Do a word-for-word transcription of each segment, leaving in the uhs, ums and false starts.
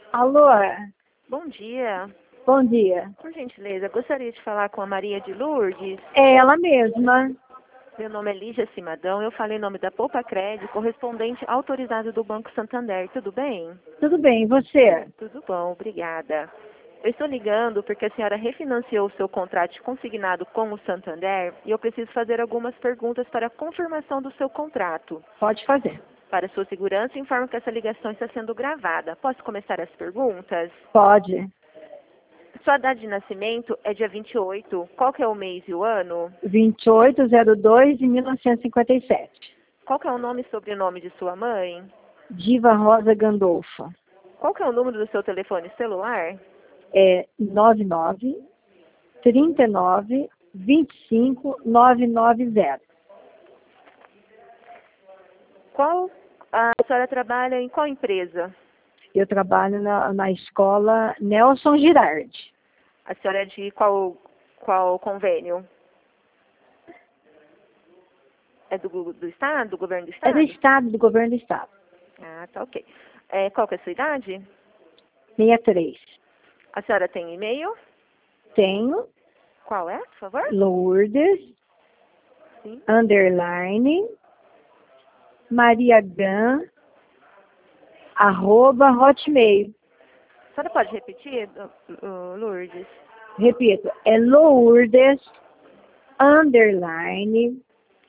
Alô, Bom dia. bom dia. Por gentileza, gostaria de falar com a Maria de Lourdes. É ela mesma. Meu nome é Lígia Cimadão. Eu falei em nome da Poupa Crédito, correspondente autorizado do Banco Santander. Tudo bem? Tudo bem, e você? Tudo bom, obrigada. Eu estou ligando porque a senhora refinanciou o seu contrato consignado com o Santander e eu preciso fazer algumas perguntas para a confirmação do seu contrato. Pode fazer. Para sua segurança, informo que essa ligação está sendo gravada. Posso começar as perguntas? Pode. Sua data de nascimento é dia vinte e oito. Qual que é o mês e o ano? vinte e oito zero dois de mil novecentos e cinquenta e sete. Qual que é o nome e sobrenome de sua mãe? Diva Rosa Gandolfa. Qual que é o número do seu telefone celular? É nove nove, trinta e nove, vinte e cinco, nove nove zero. Qual a senhora trabalha em qual empresa? Eu trabalho na, na escola Nelson Girardi. A senhora é de qual, qual convênio? É do, do Estado? Do governo do É Estado? do Estado, do governo do Estado. Ah, tá ok. É, qual que é a sua idade? sessenta e três. A senhora tem e-mail? Tenho Qual é, por favor? Lourdes, Sim. underline, Maria Gan, arroba hotmail. A senhora pode repetir, uh, Lourdes? Repito, é Lourdes, underline,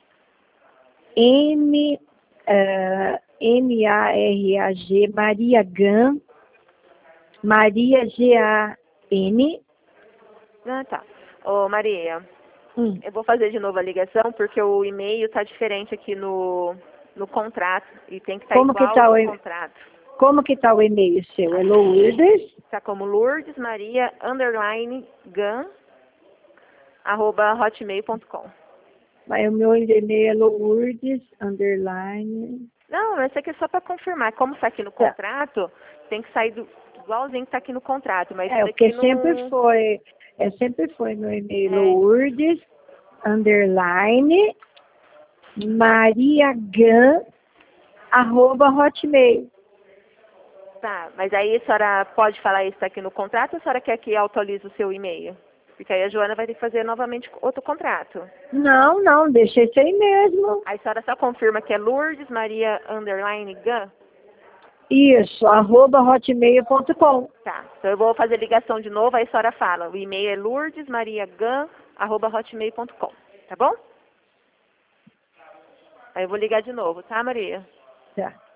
M, uh, M A R A G, Maria Gan, Maria G A N. Ah, tá. Ô, Maria, Hum. eu vou fazer de novo a ligação porque o e-mail está diferente aqui no, no contrato e tem que estar Como que igual tá no o e- contrato. Como que tá o e-mail seu? É Lourdes? Está como Lourdes Maria underline Gan arroba hotmail ponto com. Mas o meu e-mail é Lourdes, underline. Não, mas isso aqui é só para confirmar. Como está aqui no Tá. contrato, tem que sair do, igualzinho que está aqui no contrato. Mas É, isso porque aqui não... sempre foi, é, sempre foi meu e-mail É. Lourdes, underline, Maria Gan, arroba hotmail. Tá, mas aí a senhora pode falar isso aqui no contrato ou a senhora quer que atualize o seu e-mail? Porque aí a Joana vai ter que fazer novamente outro contrato. Não, não, deixa isso aí mesmo. Aí a senhora só confirma que é Lourdes Maria underline Gan? Isso, arroba hotmail ponto com. Tá, então eu vou fazer ligação de novo, aí a senhora fala. O e-mail é lourdesmariagan arroba hotmail ponto com, tá bom? Aí eu vou ligar de novo, tá, Maria? Tá.